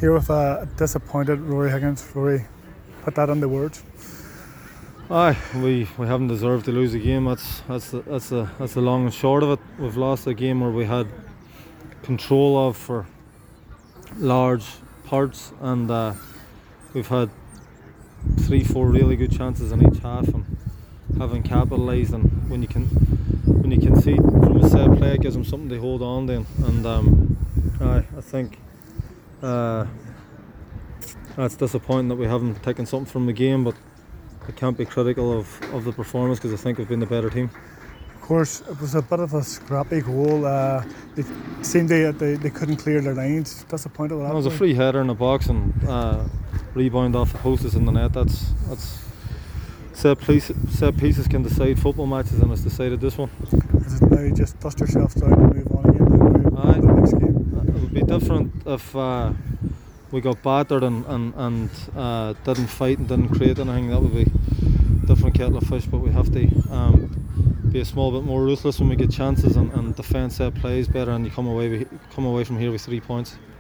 Here with a disappointed Rory Higgins. Rory, put that into words. Aye, we haven't deserved to lose a game. That's the long and short of it. We've lost a game where we had control of for large parts, and we've had 3-4 really good chances in each half and haven't capitalised. And when you can see from a set play, it gives them something to hold on to. And I think that's disappointing that we haven't taken something from the game, but I can't be critical of the performance because I think we've been the better team. Of course, it was a bit of a scrappy goal. They seemed they couldn't clear their lines. Disappointed with that. It was a free header in the box and rebound off the post is in the net. That's set pieces can decide football matches, and it's decided this one. Is it now just dust yourself down and move on again? Aye. The next game. It would be different if we got battered and didn't fight and didn't create anything. That would be a different kettle of fish. But we have to be a small bit more ruthless when we get chances and defend set plays better, and you come away from here with 3 points.